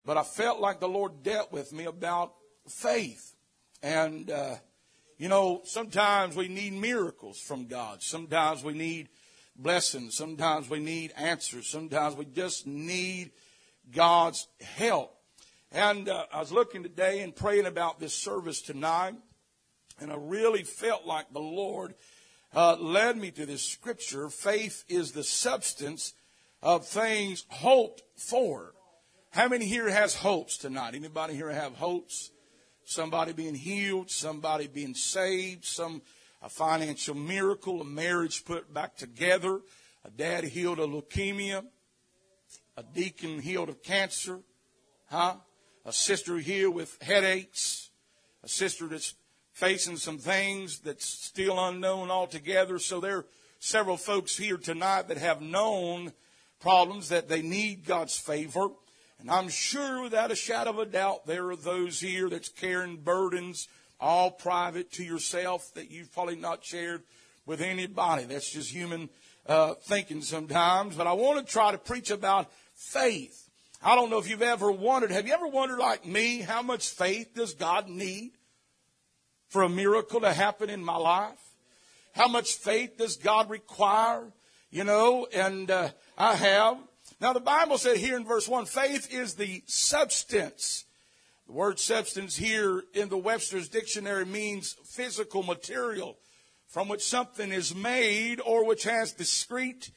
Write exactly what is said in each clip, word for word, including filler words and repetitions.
But I felt like the Lord dealt with me about faith. And, uh, you know, sometimes we need miracles from God. Sometimes we need blessings. Sometimes we need answers. Sometimes we just need God's help. And uh, I was looking today and praying about this service tonight. And I really felt like the Lord uh, led me to this scripture. Faith is the substance of things hoped for. How many here has hopes tonight? Anybody here have hopes? Somebody being healed, somebody being saved, some a financial miracle, a marriage put back together, a dad healed of leukemia, a deacon healed of cancer, huh? A sister healed with headaches, a sister that's facing some things that's still unknown altogether. So there are several folks here tonight that have known problems that they need God's favor. And I'm sure without a shadow of a doubt there are those here that's carrying burdens all private to yourself that you've probably not shared with anybody. That's just human uh, thinking sometimes. But I want to try to preach about faith. I don't know if you've ever wondered, have you ever wondered like me, how much faith does God need for a miracle to happen in my life? How much faith does God require? You know, and uh, I have. Now, the Bible said here in verse one, faith is the substance. The word substance here in the Webster's Dictionary means physical material from which something is made or which has discrete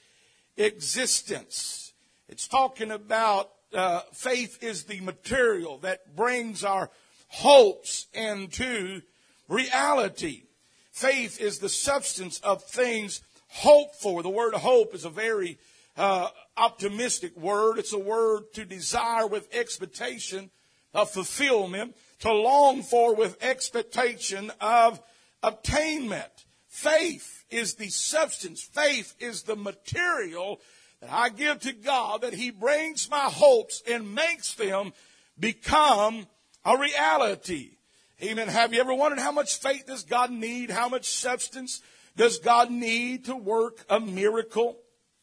existence. It's talking about uh, faith is the material that brings our hopes into reality. Faith is the substance of things hoped for. The word hope is a very uh, optimistic word. It's a word to desire with expectation of fulfillment, to long for with expectation of obtainment. Faith is the substance. Faith is the material that I give to God, that He brings my hopes and makes them become a reality. Amen. Have you ever wondered how much faith does God need? How much substance does God need to work a miracle?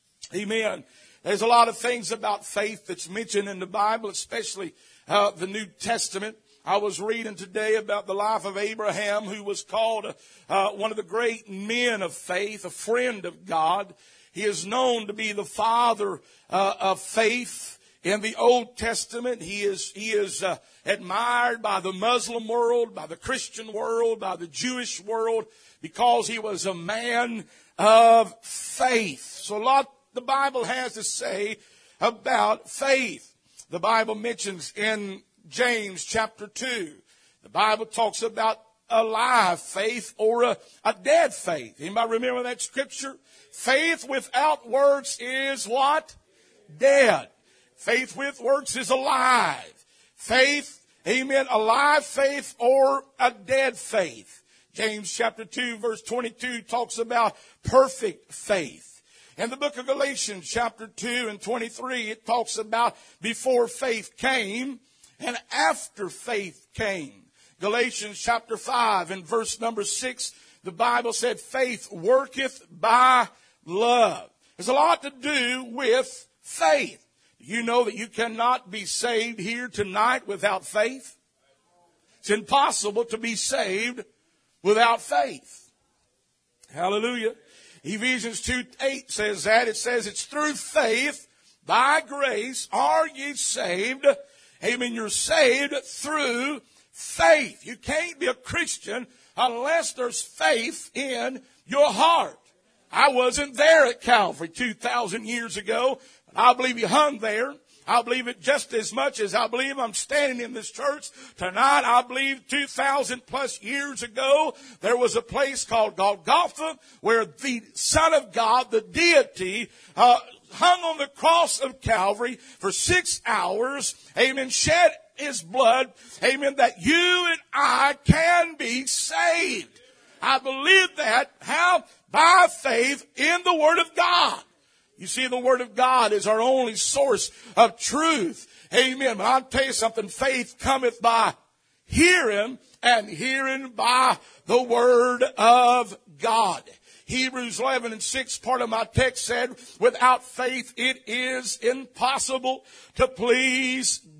Amen. There's a lot of things about faith that's mentioned in the Bible, especially uh, the New Testament. I was reading today about the life of Abraham, who was called uh, one of the great men of faith, a friend of God. He is known to be the father uh, of faith in the Old Testament. He is he is uh, admired by the Muslim world, by the Christian world, by the Jewish world, because he was a man of faith. So a lot the Bible has to say about faith. The Bible mentions in James chapter two, the Bible talks about a live faith or a, a dead faith. Anybody remember that scripture? Faith without works is what? Dead. Faith with works is alive. Faith, amen, alive faith or a dead faith. James chapter two verse twenty-two talks about perfect faith. In the book of Galatians chapter two and twenty-three, it talks about before faith came and after faith came. Galatians chapter five and verse number six, the Bible said faith worketh by love. There's a lot to do with faith. You know that you cannot be saved here tonight without faith. It's impossible to be saved without faith. Hallelujah. Ephesians two eight says that. It says it's through faith, by grace, are ye saved. Amen. You're saved through faith. You can't be a Christian unless there's faith in your heart. I wasn't there at Calvary two thousand years ago. I believe He hung there. I believe it just as much as I believe I'm standing in this church tonight. I believe two thousand plus years ago, there was a place called Golgotha where the Son of God, the deity, uh, hung on the cross of Calvary for six hours. Amen. Shed His blood. Amen. That you and I can be saved. I believe that. How? By faith in the Word of God. You see, the Word of God is our only source of truth. Amen. But I'll tell you something. Faith cometh by hearing, and hearing by the Word of God. Hebrews eleven and six, part of my text said, without faith it is impossible to please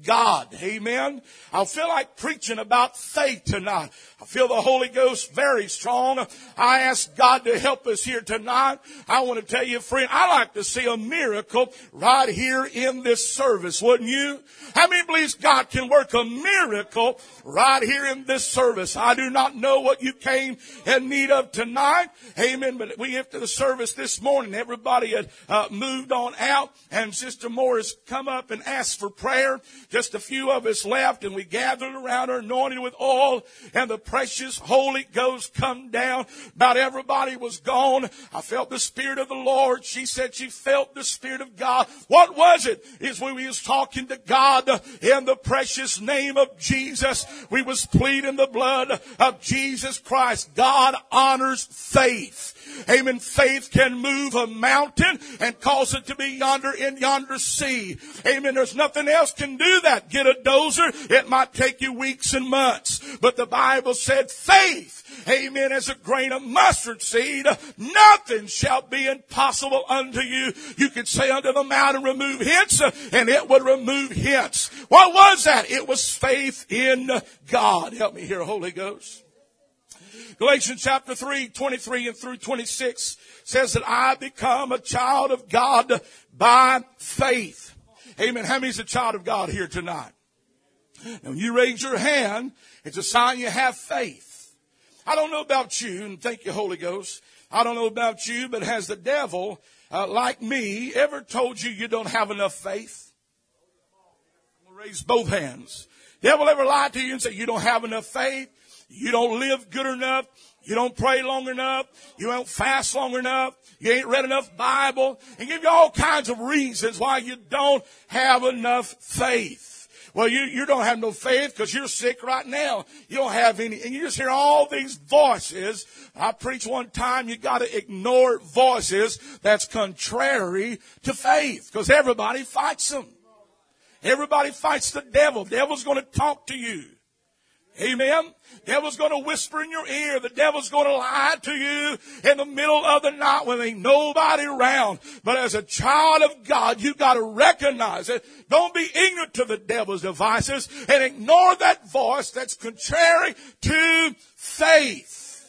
God. Amen. I feel like preaching about faith tonight. I feel the Holy Ghost very strong. I ask God to help us here tonight. I want to tell you, friend, I like to see a miracle right here in this service, wouldn't you? How many believes God can work a miracle right here in this service? I do not know what you came in need of tonight. Amen. But we after the service this morning, everybody had uh, moved on out, and Sister Morris come up and asked for prayer. Just a few of us left, and we gathered around her, anointed with oil, and the precious Holy Ghost come down. About everybody was gone. I felt the Spirit of the Lord. She said she felt the Spirit of God. What was it? Is when we was talking to God in the precious name of Jesus. We was pleading the blood of Jesus Christ. God honors faith. Amen. Faith can move a mountain and cause it to be yonder in yonder sea. Amen. There's nothing else can do that. Get a dozer. It might take you weeks and months. But the Bible said faith, amen, as a grain of mustard seed, nothing shall be impossible unto you. You could say unto the mountain, remove hence, and it would remove hence. What was that? It was faith in God. Help me here, Holy Ghost. Galatians chapter three, twenty-three and through twenty-six says that I become a child of God by faith. Amen. How many's a child of God here tonight? Now, when you raise your hand, it's a sign you have faith. I don't know about you, and thank you, Holy Ghost. I don't know about you, but has the devil, uh, like me, ever told you you don't have enough faith? I'm going to raise both hands. Devil ever lied to you and say you don't have enough faith? You don't live good enough. You don't pray long enough. You don't fast long enough. You ain't read enough Bible. And give you all kinds of reasons why you don't have enough faith. Well, you, you don't have no faith because you're sick right now. You don't have any. And you just hear all these voices. I preached one time, you got to ignore voices that's contrary to faith because everybody fights them. Everybody fights the devil. The devil's going to talk to you. Amen. Devil's going to whisper in your ear. The devil's going to lie to you in the middle of the night when there ain't nobody around. But as a child of God, you got to recognize it. Don't be ignorant to the devil's devices and ignore that voice that's contrary to faith.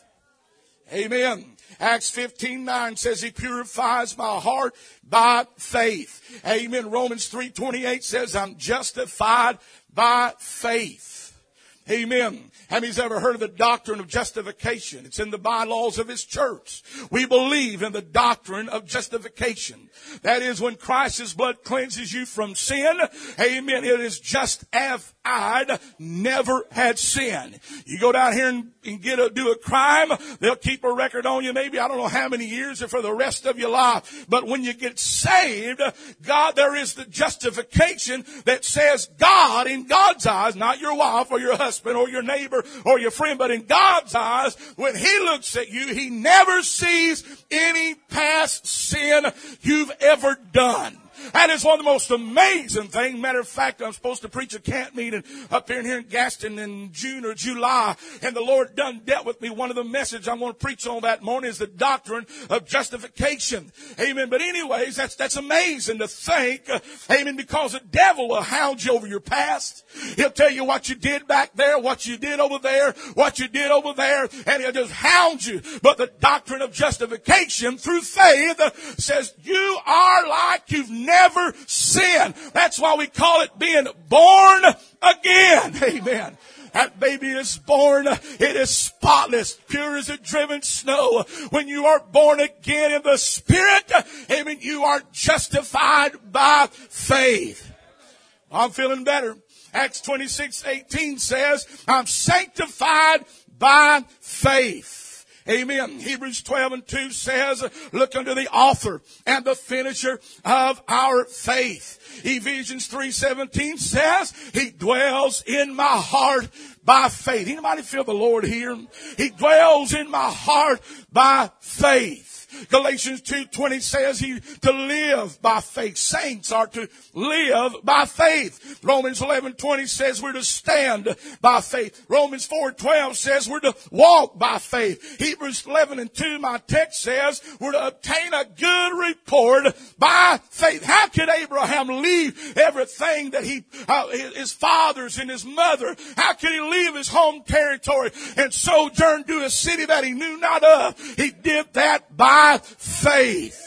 Amen. Acts fifteen nine says he purifies my heart by faith. Amen. Romans three twenty-eight says I'm justified by faith. Amen. How many's ever heard of the doctrine of justification? It's in the bylaws of his church. We believe in the doctrine of justification. That is when Christ's blood cleanses you from sin. Amen. It is just as I'd never had sin. You go down here and, and get a, do a crime, they'll keep a record on you maybe, I don't know how many years or for the rest of your life. But when you get saved, God, there is the justification that says God, in God's eyes, not your wife or your husband or your neighbor or your friend, but in God's eyes, when He looks at you, He never sees any past sin you've ever done. That is one of the most amazing things. Matter of fact, I'm supposed to preach a camp meeting up here, here in Gaston in June or July. And the Lord done dealt with me. One of the messages I'm going to preach on that morning is the doctrine of justification. Amen. But anyways, that's, that's amazing to think. Uh, amen. Because the devil will hound you over your past. He'll tell you what you did back there, what you did over there, what you did over there. And he'll just hound you. But the doctrine of justification through faith uh, says you are like you've never Never sin. That's why we call it being born again. Amen. That baby is born. It is spotless, pure as a driven snow. When you are born again in the Spirit, amen, you are justified by faith. I'm feeling better. Acts twenty-six eighteen says, I'm sanctified by faith. Amen. Hebrews twelve and two says, look unto the author and the finisher of our faith. Ephesians three seventeen says, He dwells in my heart by faith. Anybody feel the Lord here? He dwells in my heart by faith. Galatians two twenty says he to live by faith. Saints are to live by faith. Romans eleven twenty says we're to stand by faith. Romans four twelve says we're to walk by faith. Hebrews eleven and two, my text says we're to obtain a good report by faith. How could Abraham leave everything that he, uh, his fathers and his mother? How could he leave his home territory and sojourn to a city that he knew not of? He did that by faith.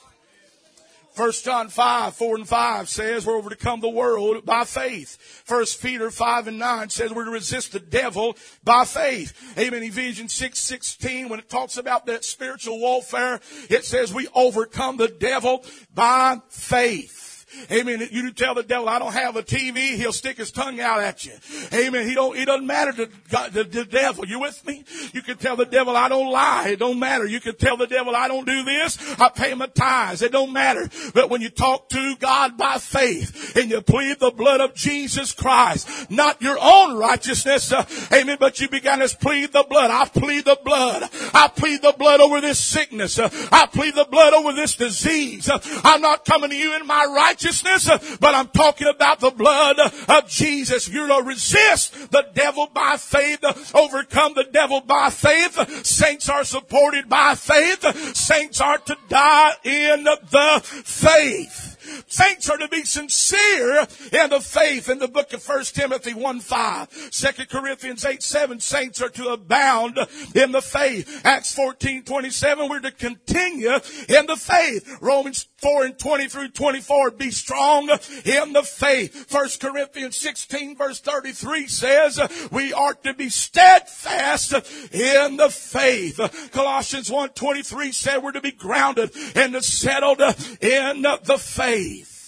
First John five, four and five says we're overcome the world by faith. First Peter five and nine says we're to resist the devil by faith. Amen. Ephesians six sixteen, when it talks about that spiritual warfare, it says we overcome the devil by faith. Amen. You tell the devil, I don't have a T V, he'll stick his tongue out at you. Amen. He don't, it doesn't matter to God, the, the devil. You with me? You can tell the devil, I don't lie. It don't matter. You can tell the devil, I don't do this. I pay my tithes. It don't matter. But when you talk to God by faith and you plead the blood of Jesus Christ, not your own righteousness, uh, amen, but you begin to plead the blood. I plead the blood. I plead the blood over this sickness. Uh, I plead the blood over this disease. Uh, I'm not coming to you in my righteousness. But I'm talking about the blood of Jesus. You're to resist the devil by faith, overcome the devil by faith. Saints are supported by faith. Saints are to die in the faith. Saints are to be sincere in the faith. In the book of First Timothy one five, Second Corinthians eight seven, saints are to abound in the faith. Acts fourteen twenty-seven, we're to continue in the faith. Romans four and twenty through twenty-four, be strong in the faith. First Corinthians sixteen verse thirty-three says we are to be steadfast in the faith. Colossians one twenty-three said we're to be grounded and settled in the faith.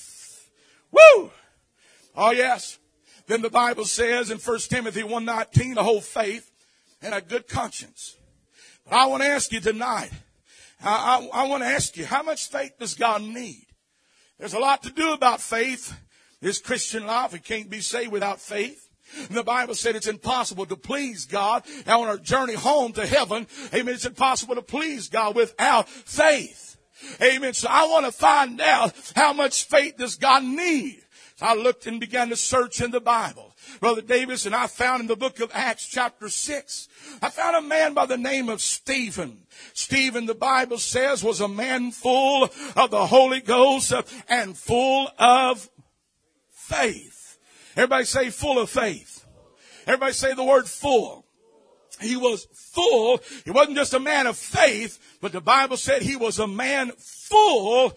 Woo! Oh yes. Then the Bible says in First Timothy one nineteen, to hold faith and a good conscience. But I want to ask you tonight, I, I, I want to ask you, how much faith does God need? There's a lot to do about faith. This Christian life, we can't be saved without faith. And the Bible said it's impossible to please God. Now on our journey home to heaven, amen, it's impossible to please God without faith. Amen. So I want to find out, how much faith does God need? So I looked and began to search in the Bible, Brother Davis, and I found in the book of Acts chapter six, I found a man by the name of Stephen. Stephen, the Bible says, was a man full of the Holy Ghost and full of faith. Everybody say full of faith. Everybody say the word full. He was full. He wasn't just a man of faith, but the Bible said he was a man full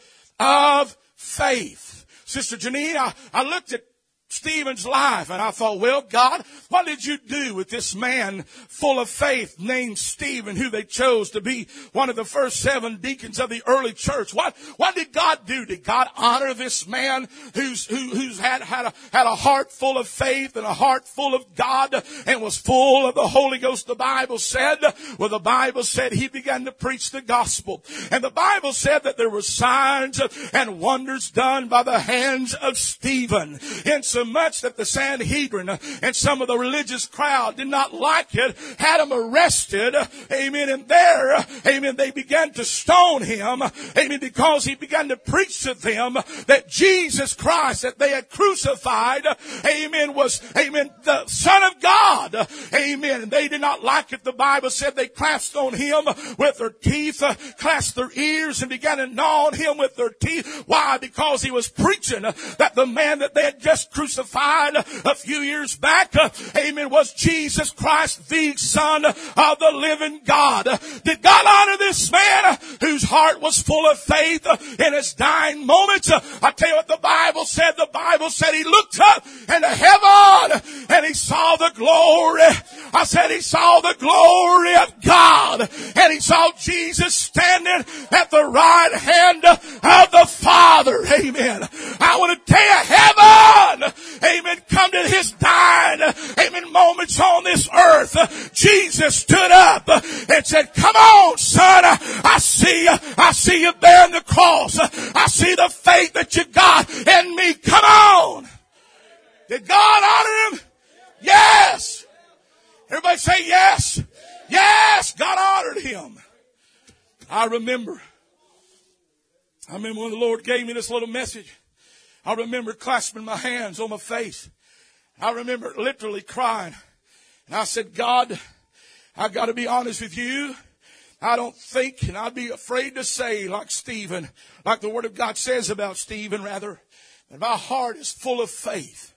of faith. Sister Janine, I, I looked at Stephen's life and I thought, well, God, what did you do with this man full of faith named Stephen, who they chose to be one of the first seven deacons of the early church? What, what did God do? Did God honor this man who's, who, who's had, had a, had a heart full of faith and a heart full of God and was full of the Holy Ghost? The Bible said, well, the Bible said he began to preach the gospel. And the Bible said that there were signs and wonders done by the hands of Stephen. And so much that the Sanhedrin and some of the religious crowd did not like it, had him arrested, amen, and there, amen, they began to stone him, amen, because he began to preach to them that Jesus Christ that they had crucified, amen, was, amen, the Son of God, amen, and they did not like it. The Bible said they clasped on him with their teeth, clasped their ears, and began to gnaw on him with their teeth. Why? Because he was preaching that the man that they had just crucified crucified a few years back, uh, amen, was Jesus Christ, the Son of the living God. Did God honor this man whose heart was full of faith in his dying moments? I tell you what the Bible said. The Bible said he looked up into heaven and he saw the glory. I said he saw the glory of God, and he saw Jesus standing at the right hand of the Father. Amen. I want to tell you, heaven, amen, come to his dying, amen, moments on this earth. Jesus stood up and said, come on, son, I see you. I see you bearing the cross. I see the faith that you got in me. Come on. Did God honor him? Yes. Everybody say yes. Yes, God honored him. I remember, I remember when the Lord gave me this little message, I remember clasping my hands on my face. I remember literally crying. And I said, God, I got to be honest with you. I don't think, and I'd be afraid to say like Stephen, like the Word of God says about Stephen rather, that my heart is full of faith.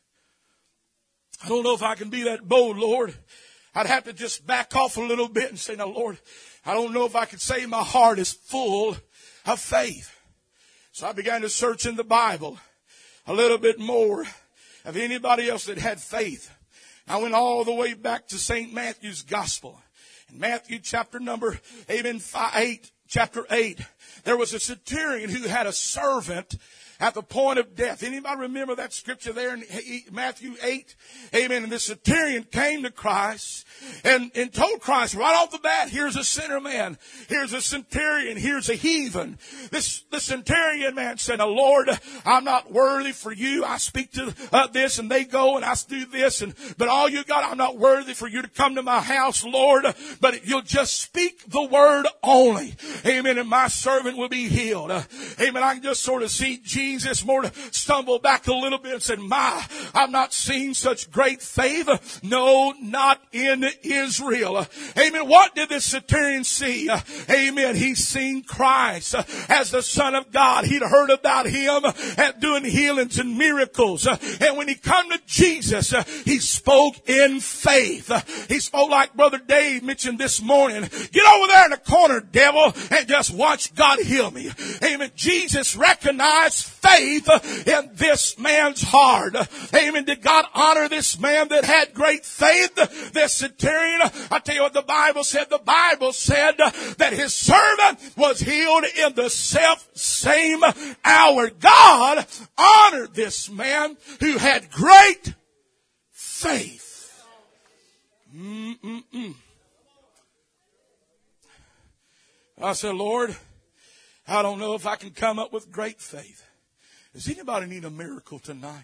I don't know if I can be that bold, Lord. I'd have to just back off a little bit and say, now, Lord, I don't know if I can say my heart is full of faith. So I began to search in the Bible a little bit more of anybody else that had faith. I went all the way back to Saint Matthew's Gospel. In Matthew chapter number, amen, five, eight, chapter eight, there was a centurion who had a servant at the point of death. Anybody remember that scripture there in Matthew eight? Amen. And the centurion came to Christ and, and told Christ right off the bat, here's a sinner man. Here's a centurion. Here's a heathen. This, the centurion man said, now, Lord, I'm not worthy for you. I speak to uh, this and they go and I do this. And, but all you got, I'm not worthy for you to come to my house, Lord. But if you'll just speak the word only. Amen. And my servant will be healed. Uh, amen. I can just sort of see Jesus. Jesus more to stumble back a little bit and said, my, I've not seen such great faith. No, not in Israel. Amen. What did this centurion see? Amen. He's seen Christ as the Son of God. He'd heard about him at doing healings and miracles. And when he come to Jesus, he spoke in faith. He spoke like Brother Dave mentioned this morning. Get over there in the corner, devil, and just watch God heal me. Amen. Jesus recognized faith in this man's heart. Amen. Did God honor this man that had great faith? This centurion, I tell you what the Bible said. The Bible said that his servant was healed in the self same hour. God honored this man who had great faith. Mm-mm-mm. I said, Lord, I don't know if I can come up with great faith. Does anybody need a miracle tonight?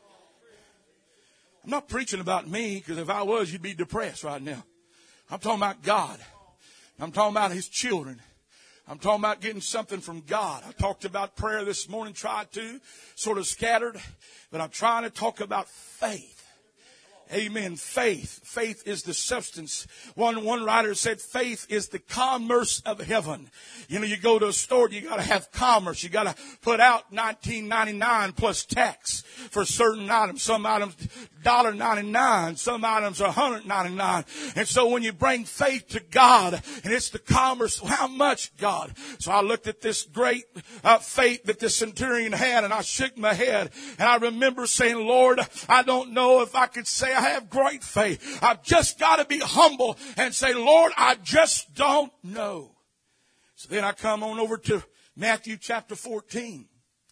I'm not preaching about me, because if I was, you'd be depressed right now. I'm talking about God. I'm talking about His children. I'm talking about getting something from God. I talked about prayer this morning, tried to, sort of scattered, but I'm trying to talk about faith. Amen. Faith. Faith is the substance. One, one writer said faith is the commerce of heaven. You know, you go to a store, you gotta have commerce. You gotta put out nineteen ninety-nine plus tax for certain items. Some items one dollar ninety-nine. Some items are one hundred ninety-nine. And so when you bring faith to God, and it's the commerce, how much, God? So I looked at this great uh, faith that this centurion had, and I shook my head. And I remember saying, Lord, I don't know if I could say I have great faith. I've just got to be humble and say, Lord, I just don't know. So then I come on over to Matthew chapter fourteen.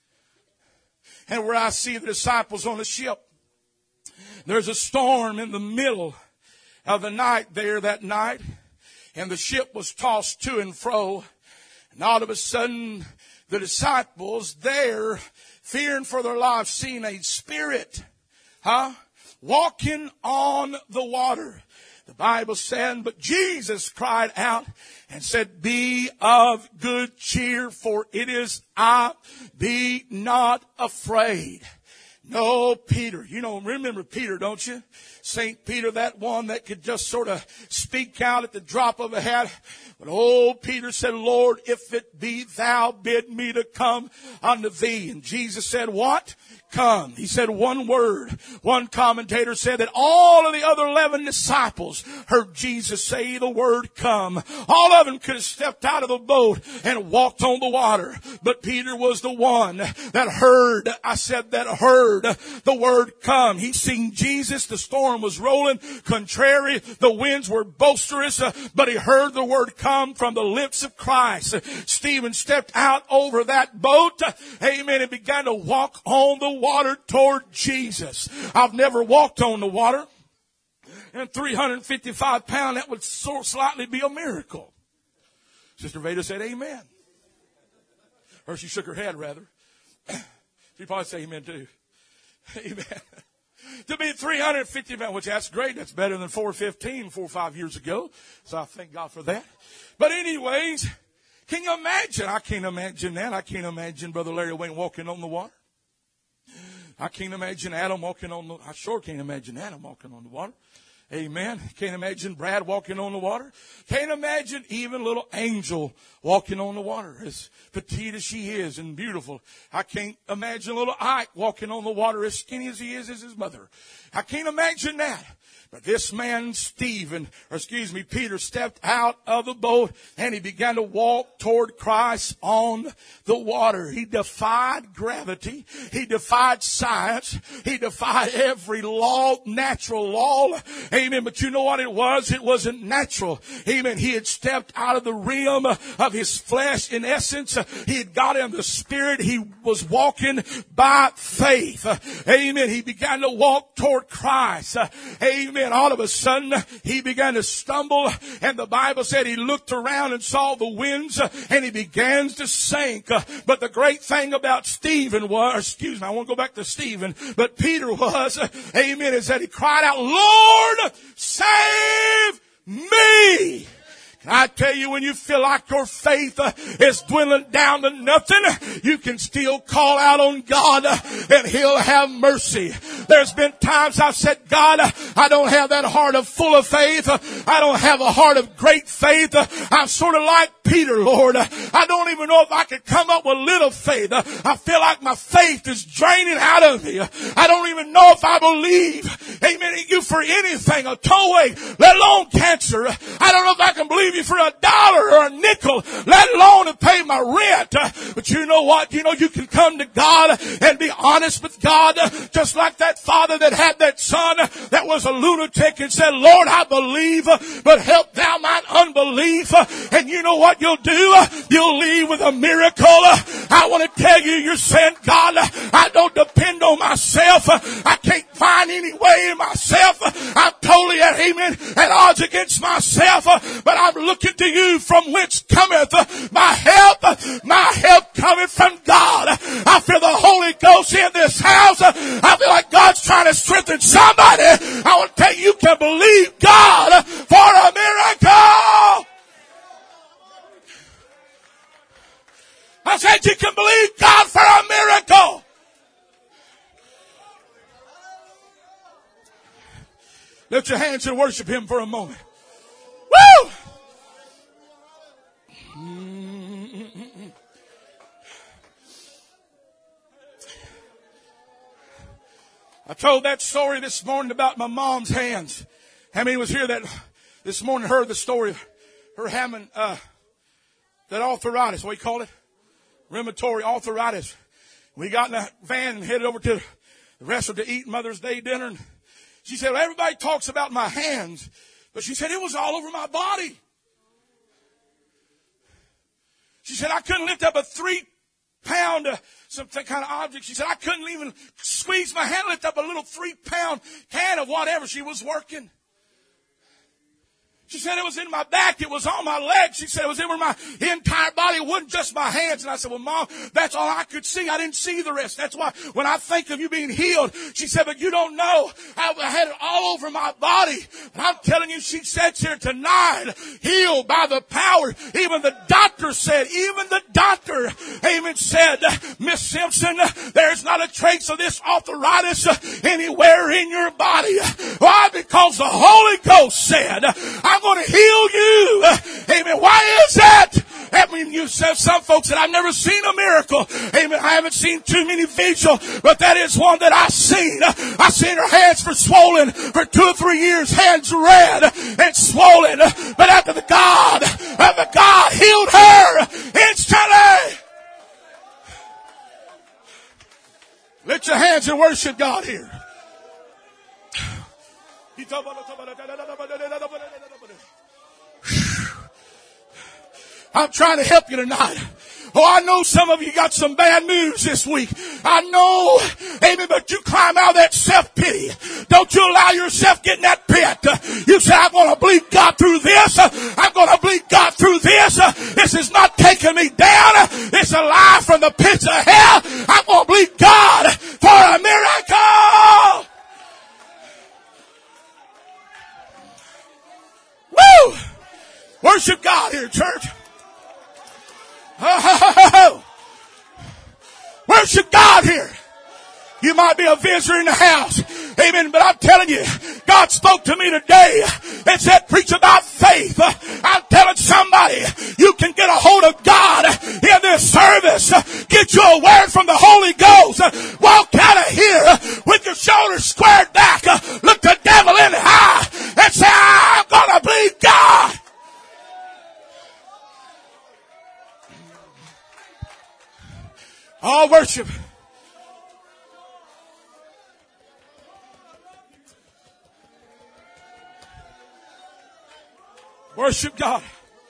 And where I see the disciples on the ship. There's a storm in the middle of the night there that night. And the ship was tossed to and fro. And all of a sudden, the disciples there, fearing for their lives, seen a spirit, huh? Walking on the water. The Bible said, but Jesus cried out and said, be of good cheer, for it is I, be not afraid. No, Peter. You know, remember Peter, don't you? Saint Peter, that one that could just sort of speak out at the drop of a hat. But old Peter said, Lord, if it be thou, bid me to come unto thee. And Jesus said, what? Come. He said one word. One commentator said that all of the other eleven disciples heard Jesus say the word come. All of them could have stepped out of the boat and walked on the water. But Peter was the one that heard, I said that heard the word come. He seen Jesus. The storm was rolling contrary. The winds were boisterous. Uh, but he heard the word come from the lips of Christ. Uh, Stephen stepped out over that boat. Uh, amen. And began to walk on the water toward Jesus. I've never walked on the water. And three hundred fifty-five pounds, that would so slightly be a miracle. Sister Veda said amen. Or she shook her head rather. She probably say amen too. Amen. To be three hundred fifty pounds, which that's great. That's better than four fifteen, four or five years ago. So I thank God for that. But anyways, Can you imagine? I can't imagine that. I can't imagine Brother Larry Wayne walking on the water. I can't imagine Adam walking on the, I sure can't imagine Adam walking on the water. Amen. Can't imagine Brad walking on the water. Can't imagine even little Angel walking on the water, as petite as she is and beautiful. I can't imagine little Ike walking on the water as skinny as he is as his mother. I can't imagine that. But this man, Stephen, or excuse me, Peter, stepped out of the boat and he began to walk toward Christ on the water. He defied gravity. He defied science. He defied every law, natural law. Amen. But you know what it was? It wasn't natural. Amen. He had stepped out of the realm of his flesh. In essence, he had got in the spirit. He was walking by faith. Amen. He began to walk toward Christ. Amen. And all of a sudden, he began to stumble, and the Bible said he looked around and saw the winds, and he began to sink. But the great thing about Stephen was, excuse me, I won't go back to Stephen, but Peter was, amen, is that he cried out, Lord, save me. Can I tell you, when you feel like your faith uh, is dwindling down to nothing, you can still call out on God uh, and He'll have mercy. There's been times I've said, God, uh, I don't have that heart of full of faith. Uh, I don't have a heart of great faith. Uh, I'm sort of like Peter, Lord. Uh, I don't even know if I could come up with little faith. Uh, I feel like my faith is draining out of me. Uh, I don't even know if I believe, amen, in you for anything, a tollway, let alone cancer. Uh, I don't know if I can believe you for a dollar or a nickel, let alone to pay my rent. Uh, but you know what? You know, you can come to God and be honest with God, uh, just like that father that had that son that was a lunatic and said, Lord, I believe, uh, but help thou mine unbelief. Uh, and you know what you'll do? Uh, you'll leave with a miracle. Uh, I want to tell you, you're saying, God, uh, I don't depend on myself. Uh, I can't find any way in myself. Uh, I'm totally at, amen, at odds against myself. Uh, but I'm looking to you, from whence cometh my help. My help cometh from God. I feel the Holy Ghost in this house. I feel like God's trying to strengthen somebody. I want to tell you, you can believe God for a miracle. I said you can believe God for a miracle. Lift your hands and worship Him for a moment. Woo! I told that story this morning about my mom's hands. How many was here that this morning heard the story of her having uh, that arthritis? What do you call it? Rheumatoid arthritis. We got in a van and headed over to the restaurant to eat Mother's Day dinner. And she said, well, everybody talks about my hands, but she said it was all over my body. She said, I couldn't lift up a three pound, uh, some kind of object. She said, I couldn't even squeeze my hand, lift up a little three pound can of whatever she was working. She said it was in my back. It was on my legs. She said it was in my entire body. It wasn't just my hands. And I said, well, Mom, that's all I could see. I didn't see the rest. That's why when I think of you being healed, she said, but you don't know. I had it all over my body. And I'm telling you, she sits here tonight, healed by the power. Even the doctor said, even the doctor, amen, said, Miss Simpson, there's not a trace of this arthritis anywhere in your body. Why? Because the Holy Ghost said, I'm going to heal you. Amen. Why is that? I mean, you said some folks that I've never seen a miracle. Amen. I haven't seen too many visuals, but that is one that I've seen. I've seen her hands for swollen for two or three years, hands red and swollen. But after the God, after God healed her instantly. Lift your hands and worship God here. I'm trying to help you tonight. Oh, I know some of you got some bad news this week. I know, amen, but you climb out of that self-pity. Don't you allow yourself get in that pit. You say, I'm going to believe God through this. I'm going to believe God through this. This is not taking me down. It's a lie from the pits of hell. I'm going to believe God for a miracle. Woo! Worship God here, church. Oh, worship God here. You might be a visitor in the house. Amen. But I'm telling you, God spoke to me today and said, preach about faith. I'm telling somebody, you can get a hold of God in this service. Get you a word from the Holy Ghost. Walk out of here with your shoulders squared back. Look the devil in the eye and say, I'm going to believe God. All worship. Worship God.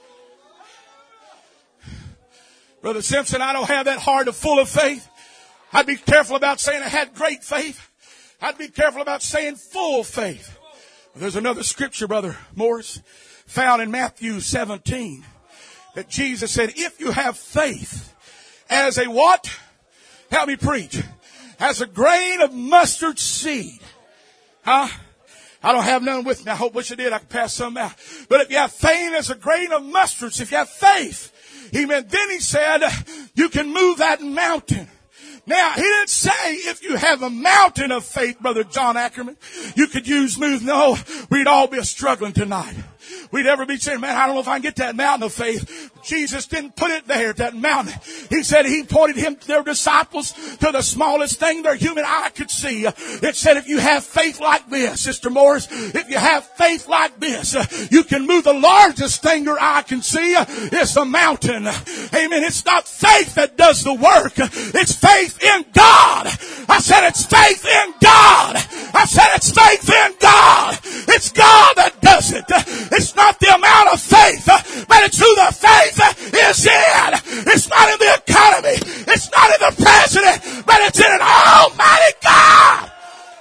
Brother Simpson, I don't have that heart of full of faith. I'd be careful about saying I had great faith. I'd be careful about saying full faith. There's another scripture, Brother Morris, found in Matthew seventeen, that Jesus said, if you have faith as a what? Help me preach. As a grain of mustard seed. Huh? I don't have none with me. I hope wish I did. I could pass some out. But if you have faith as a grain of mustard, if you have faith, amen, then he said, you can move that mountain. Now, he didn't say if you have a mountain of faith, Brother John Ackerman, you could use move. No, we'd all be struggling tonight. We'd ever be saying, man, I don't know if I can get that mountain of faith. Jesus didn't put it there, that mountain. He said he pointed him, their disciples, to the smallest thing their human eye could see. It said if you have faith like this, Sister Morris, if you have faith like this, you can move the largest thing your eye can see. It's a mountain. Amen. It's not faith that does the work. It's faith in God. I said it's faith in God. I said it's faith in God. It's God that does it. It's not the amount of faith, but it's who the faith is in. It's not in the economy. It's not in the president, but it's in an almighty God.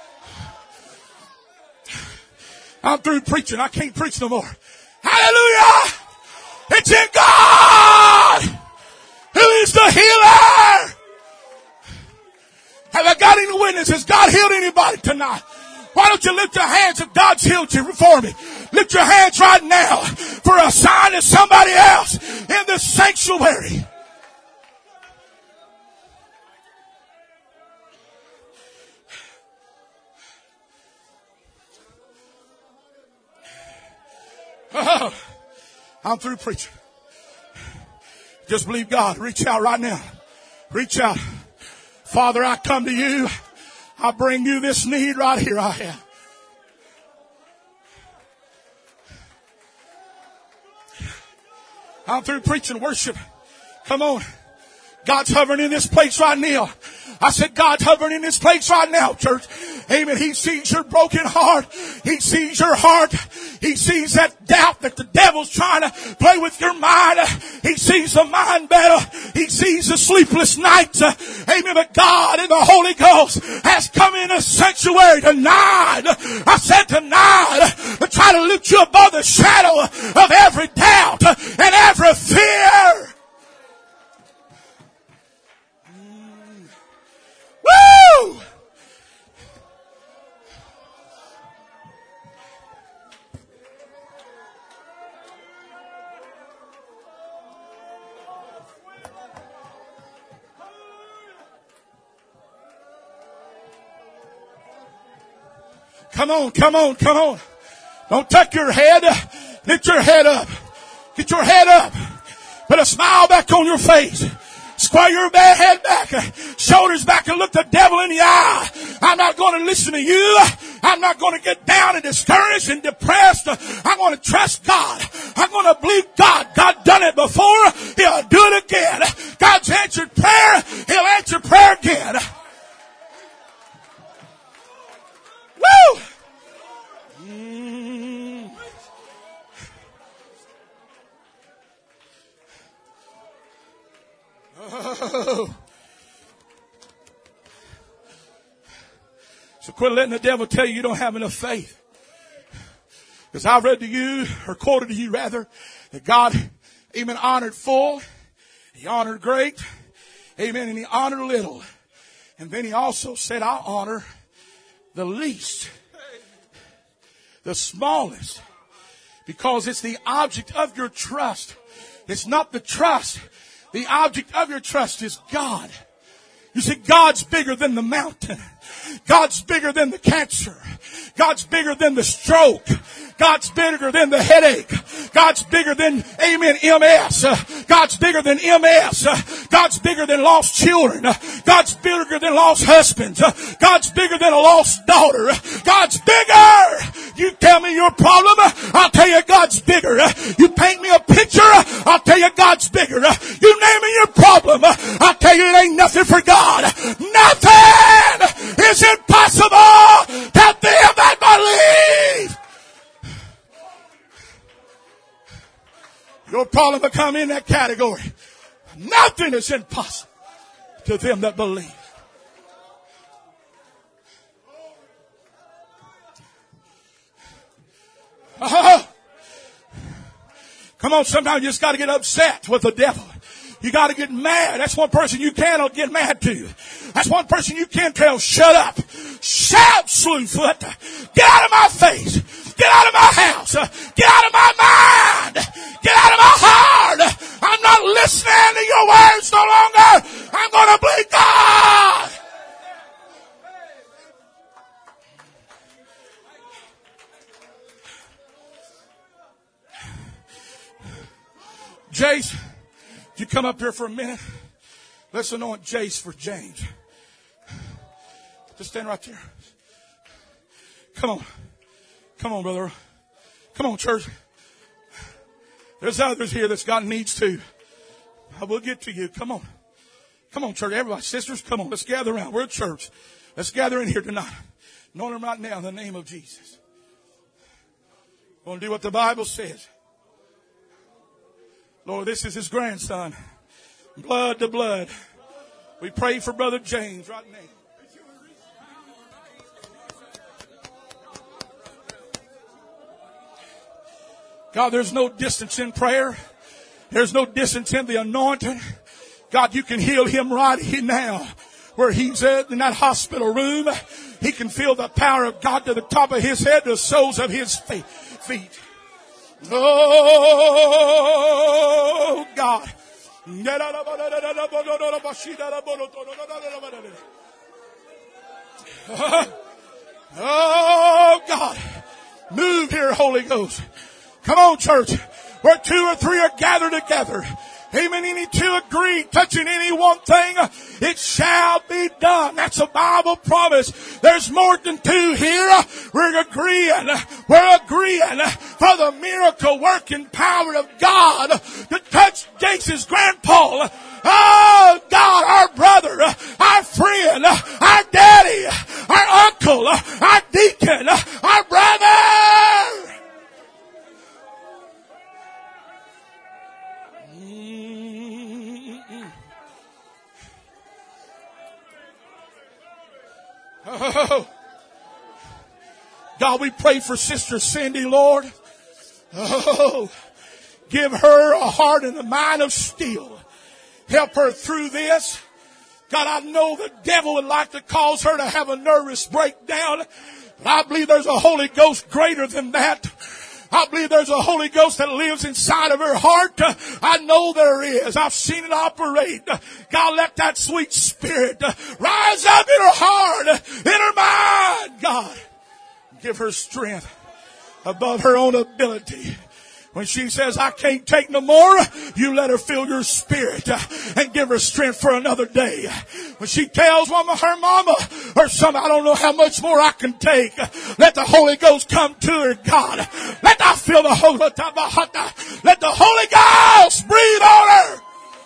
I'm through preaching. I can't preach no more. Hallelujah. It's in God, who is the healer. Have I got any witnesses? Has God healed anybody tonight? Why don't you lift your hands if God's healed you for me? Lift your hands right now for a sign to somebody else in this sanctuary. Oh, I'm through preaching. Just believe God. Reach out right now. Reach out. Father, I come to you. I bring you this need right here. I have. I'm through preaching worship. Come on. God's hovering in this place right now. I said God's hovering in this place right now, church. Amen. He sees your broken heart. He sees your heart. He sees that doubt that the devil's trying to play with your mind. He sees the mind battle. He sees the sleepless nights. Amen. But God in the Holy Ghost has come in a sanctuary tonight. I said tonight to try to lift you above the shadow of every doubt and every fear. Woo! Come on, come on, come on. Don't tuck your head. Lift your head up. Get your head up. Put a smile back on your face. Square your bad head back, shoulders back, and look the devil in the eye. I'm not going to listen to you. I'm not going to get down and discouraged and depressed. I'm going to trust God. I'm going to believe God. God done it before. He'll do it again. God's answered prayer. He'll answer prayer again. Woo! Mm. Oh. So quit letting the devil tell you you don't have enough faith. Because I read to you, or quoted to you rather, that God, amen, honored full, he honored great, amen, and he honored little. And then he also said, I'll honor the least, the smallest, because it's the object of your trust. It's not the trust The object of your trust is God. You see, God's bigger than the mountain. God's bigger than the cancer. God's bigger than the stroke. God's bigger than the headache. God's bigger than, amen, M S. Uh, God's bigger than M S. Uh, God's bigger than lost children. Uh, God's bigger than lost husbands. Uh, God's bigger than a lost daughter. Uh, God's bigger. You tell me your problem, uh, I'll tell you God's bigger. Uh, you paint me a picture, uh, I'll tell you God's bigger. Uh, you name me your problem, uh, I'll tell you it ain't nothing for God. Nothing is impossible to them that believe. Your problem will come in that category. Nothing is impossible to them that believe. Oh, come on, sometimes you just got to get upset with the devil. You got to get mad. That's one person you cannot get mad to. That's one person you can't tell, shut up. Shout, slewfoot. Get out of my face. Get out of my house. Get out of my mind. Get out of my heart. I'm not listening to your words no longer. I'm going to believe God. Jace, you come up here for a minute. Let's anoint Jace for James. Just stand right there. Come on. Come on, brother. Come on, church. There's others here that's got needs too. I will get to you. Come on. Come on, church. Everybody, sisters, come on. Let's gather around. We're a church. Let's gather in here tonight. Anoint them right now in the name of Jesus. We're going to do what the Bible says. Lord, this is his grandson. Blood to blood. We pray for Brother James right now. God, there's no distance in prayer. There's no distance in the anointing. God, you can heal him right here now. Where he's at in that hospital room. He can feel the power of God to the top of his head, to the soles of his feet. Oh, God. Oh, God. Move here, Holy Ghost. Come on, church. Where two or three are gathered together. Amen. Any two agree, touching any one thing, it shall be done. That's a Bible promise. There's more than two here. We're agreeing. We're agreeing for the miracle working power of God to touch Jace's grandpa. Oh, God, our brother, our friend, our daddy, our uncle, our deacon, our brother. Oh, God, we pray for Sister Cindy, Lord. Oh, give her a heart and a mind of steel. Help her through this. God, I know the devil would like to cause her to have a nervous breakdown, but I believe there's a Holy Ghost greater than that. I believe there's a Holy Ghost that lives inside of her heart. I know there is. I've seen it operate. God, let that sweet spirit rise up in her heart, in her mind. God, give her strength above her own ability. When she says, I can't take no more, you let her feel your spirit and give her strength for another day. When she tells one of her mama or something, I don't know how much more I can take. Let the Holy Ghost come to her, God. Let her feel the Holy Ghost. Let the Holy Ghost breathe on her.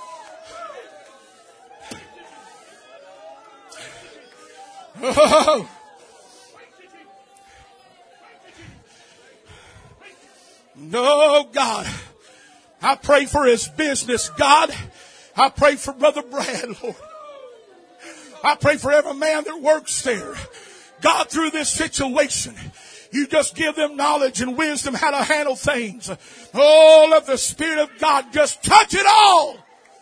Oh. No, God. I pray for his business, God. I pray for Brother Brad, Lord. I pray for every man that works there. God, through this situation, you just give them knowledge and wisdom how to handle things. Oh, let the Spirit of God just touch it all.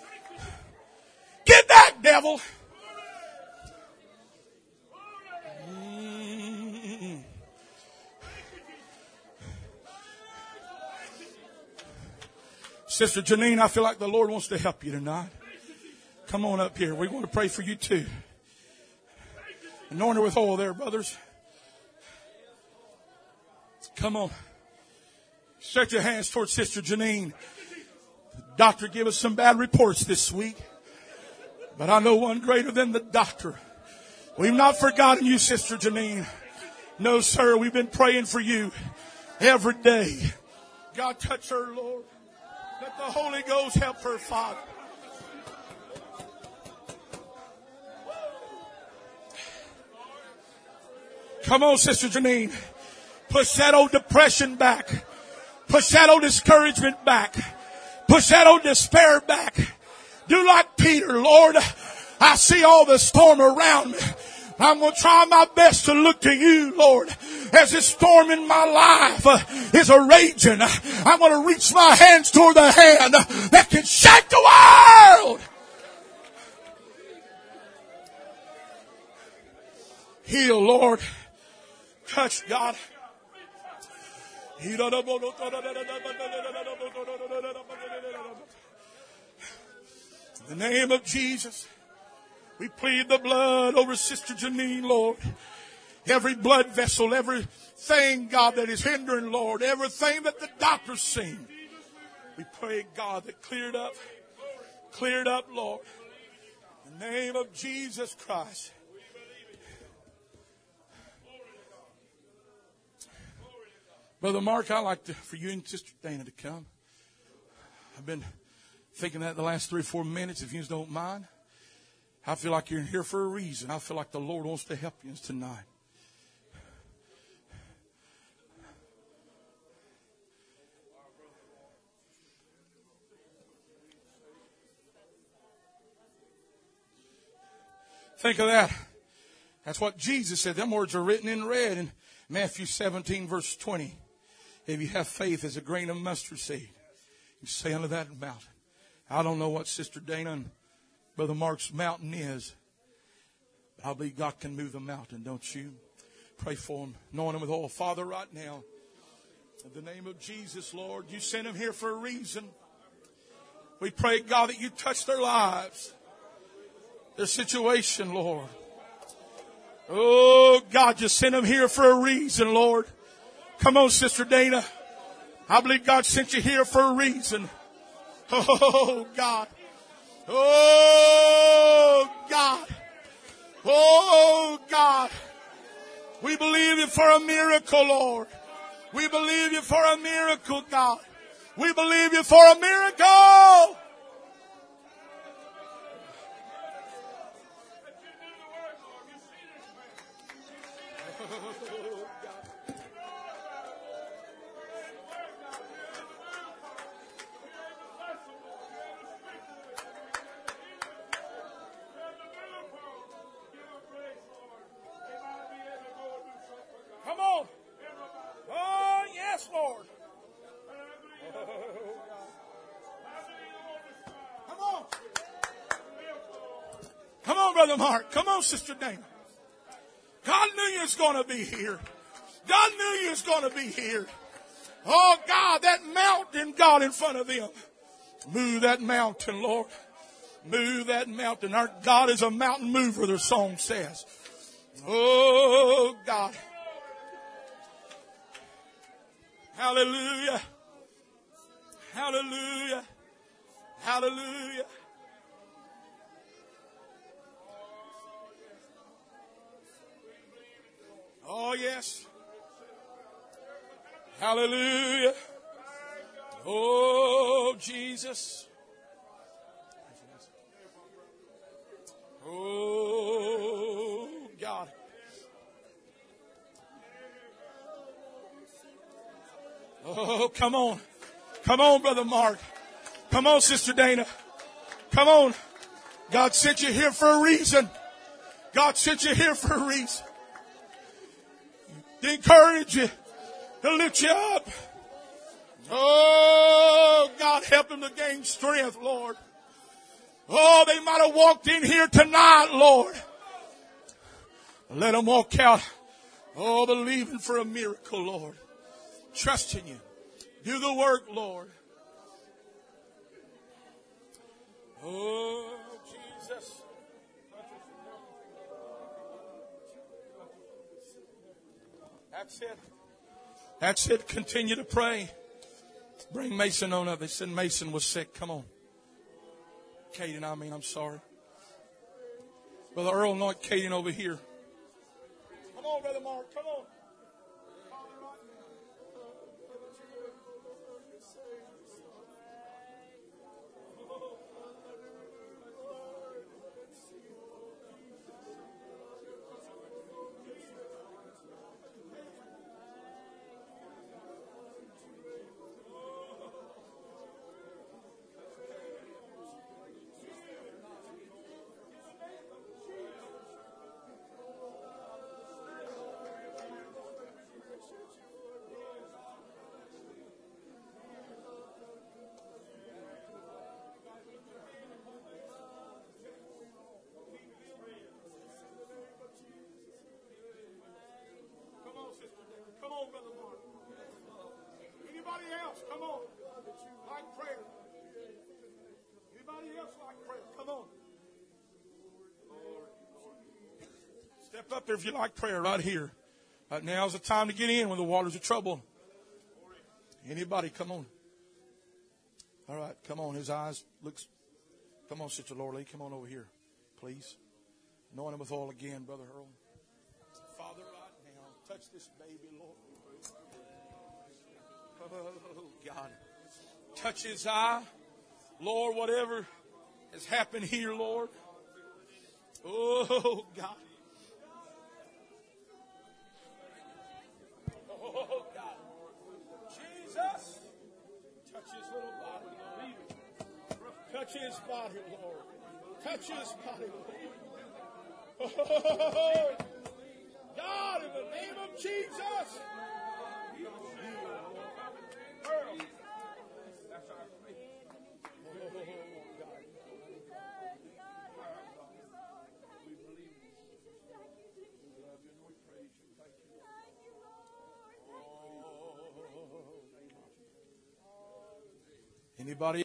Get back, devil. Sister Janine, I feel like the Lord wants to help you tonight. Come on up here. We want to pray for you too. Anoint her with oil there, brothers. Come on. Stretch your hands towards Sister Janine. The doctor gave us some bad reports this week. But I know one greater than the doctor. We've not forgotten you, Sister Janine. No, sir, we've been praying for you every day. God, touch her, Lord. Let the Holy Ghost help her, Father. Come on, Sister Janine. Push that old depression back. Push that old discouragement back. Push that old despair back. Do like Peter, Lord. I see all the storm around me. I'm going to try my best to look to you, Lord. As this storm in my life uh, is a raging, I'm going to reach my hands toward the hand that can shake the world. Heal, Lord. Touch, God. In the name of Jesus, we plead the blood over Sister Janine, Lord. Every blood vessel, everything, God, that is hindering, Lord, everything that the doctor's seen, we pray, God, that cleared up, cleared up, Lord. In the name of Jesus Christ. Brother Mark, I'd like to, for you and Sister Dana to come. I've been thinking that the last three or four minutes, if you don't mind. I feel like you're here for a reason. I feel like the Lord wants to help you tonight. Think of that. That's what Jesus said. Them words are written in red in Matthew seventeen, verse twenty. If you have faith as a grain of mustard seed, you say unto that mountain. I don't know what Sister Dana and Brother Mark's mountain is, but I believe God can move the mountain, don't you? Pray for him. Anoint him with oil. Father, right now, in the name of Jesus, Lord, you sent him here for a reason. We pray, God, that you touch their lives, their situation, Lord. Oh, God, you sent him here for a reason, Lord. Come on, Sister Dana. I believe God sent you here for a reason. Oh, God. Oh, God. Oh, God. We believe you for a miracle, Lord. We believe you for a miracle, God. We believe you for a miracle. Come on. Oh, yes, Lord. Come on. Come on, Brother Mark. Come on, Sister Dana. God knew you was going to be here. God knew you was going to be here. Oh, God, that mountain, God, in front of them. Move that mountain, Lord. Move that mountain. Our God is a mountain mover, the song says. Oh, God. Hallelujah. Hallelujah. Hallelujah. Oh, yes. Hallelujah. Oh, Jesus. Oh, God. Oh, come on. Come on, Brother Mark. Come on, Sister Dana. Come on. God sent you here for a reason. God sent you here for a reason. To encourage you. To lift you up. Oh, God, help them to gain strength, Lord. Oh, they might have walked in here tonight, Lord. Let them walk out. Oh, believing for a miracle, Lord. Trusting you. Do the work, Lord. Oh, Jesus. Jesus. That's it. That's it. Continue to pray. Bring Mason on up. They said Mason was sick. Come on. Caden, I mean, I'm sorry. Brother Earl, anoint Caden over here. Come on, Brother Mark. Come on. Come on, Brother Mark. Anybody else? Come on. Like prayer. Anybody else like prayer? Come on. Step up there if you like prayer right here. Right now's the time to get in when the waters of trouble. Anybody? Come on. All right. Come on. His eyes looks. Come on, Sister Lorley. Come on over here, please. Anoint him with oil again, Brother Earl. Father, right now, touch this baby, Lord. Oh, God. Touch his eye. Lord, whatever has happened here, Lord. Oh, God. Oh, God. Jesus. Touch his little body, Lord. Touch his body, Lord. Touch his body, Lord. Oh, God, in the name of Jesus. Earl. That's our faith. Oh, God. We believe you. We love you and we praise you. Thank you. Oh. Anybody?